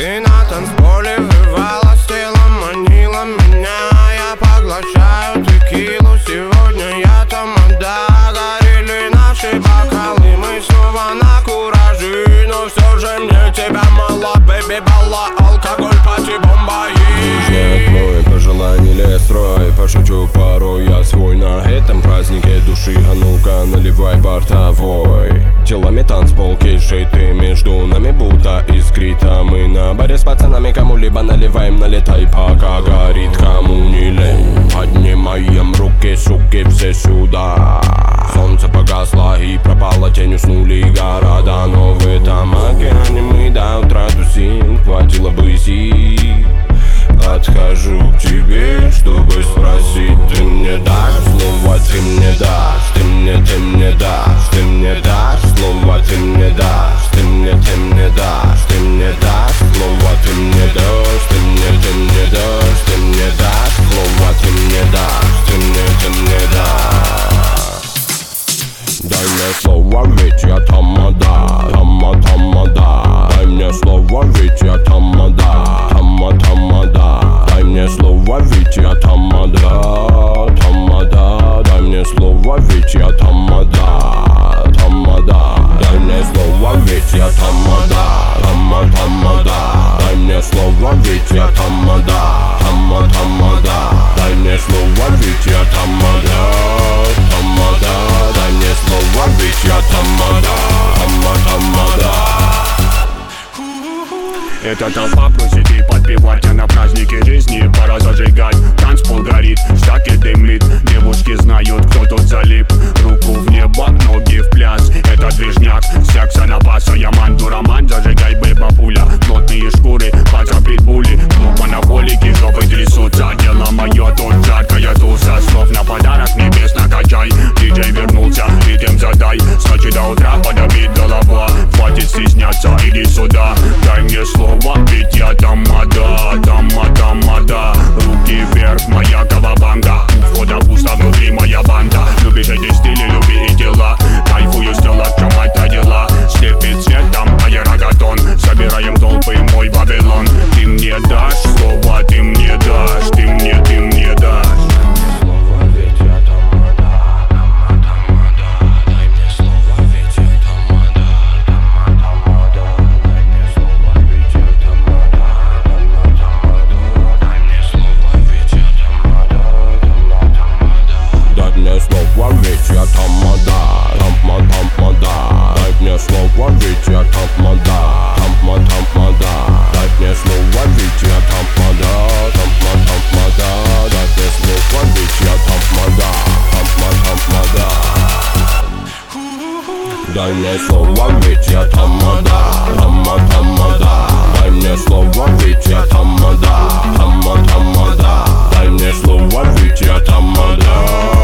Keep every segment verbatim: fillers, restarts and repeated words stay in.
Ты на танцполе вырвала с телом, манила меня. Я поглощаю текилу, сегодня я тамада. Горели наши бокалы, мы снова на кураже. Но все же мне тебя мало, бэби, балла, алкоголь, пати, бомба. Мой пожеланий лес строй, пошучу порой я свой на этом празднике души. А ну-ка наливай бортовой. Телами танцпол кишит, ты между нами будто искрит. А мы на баре с пацанами кому-либо наливаем, налетай, пока горит. Кому не лень, поднимаем руки, суки, все сюда. Солнце погасло и пропало, тень, уснули города. Но в этом океане мы до утра тусим, хватило бы сил. Подхожу к тебе, чтобы спросить. Ты мне дашь слово, ты мне дашь. Ты мне, ты мне дашь. Ты мне дашь слово, ты мне дашь. Ты мне, ты мне дашь. Ты мне дашь слово, ты мне дашь. Ты мне, ты мне дашь. Ты мне дашь слово, ты мне дашь. Ты мне, ты мне дашь. Дай мне слово, ведь я тамада. Тама, тамада. Дай мне слово, ведь я тамада. Тама, тамада. Дай мне слово, ведь я тамада. Тамада. Дай мне слово, ведь я тамада. Тамада. Дай мне слово, ведь я тамада. Тама, тамада. Дай мне слово, ведь я тамада. Тама, тамада. Дай мне слово, ведь я тамада. Тамада. Дай мне слово, ведь я тамада. Тама, тамада. Эта толпа просит и подпевать, а на празднике жизни пора зажигать. Танцпол горит, штаки дымлит, девушки знают, кто тут залип. Руку в небо, ноги в пляс, это движняк, секса на паса. Я манду роман, зажигай, бэба пуля. Плотные шкуры, паца питбули, клуб анаболики, жопы трясутся. Дело мое, тут жаркая туса, слов на подарок небес накачай. Диджей вернулся, ритм задай, с ночи до утра подобит голова. Хватит стесняться, иди сюда, дай мне слово. Ведь я тамада, тама, тамада. Руки вверх, моя кавабанга. У входа пусто, внутри моя банда. Любишь эти стили, люби и дела. Кайфую, стела, в чем это дела. Слепит цветом аэрогатон. Собираем толпы, мой Вавилон. Ты мне дашь слово, ты мне дашь. Ты мне, ты мне дашь. Слово, ведь я тамада, тамма, тамада. Дай мне слово, ведь я тамада, тамма, тамада. Дай мне слово, ведь я тамада, тамма, тамада. Дай мне слово, ведь я тамада, тамма, тамада. Дай мне слово, ведь я тамада, тамма, тамада. Дай мне слово, ведь я тамада, тамма, тамада. Дай мне слово, ведь я тамада.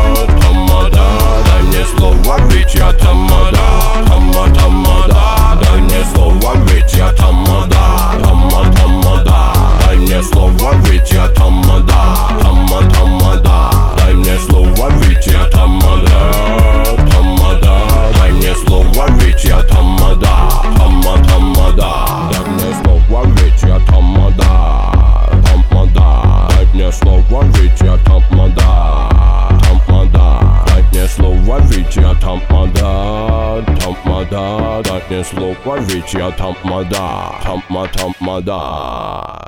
Дай мне слово, ведь я тамада, тама, тамада. Дай мне слово, ведь я тамада, тама, тамада. Дай мне слово, ведь я тамада, тама, тамада. Дай мне слово, ведь я тамада, тамада. Дай мне слово, ведь я тамада, тама, тамада. Дай мне слово, ведь я тамада, тамада. Дай мне слово, ведь я тамада. Слово, ведь я тамада, тамада. Дай мне слово, ведь я тамада, тама, тамада.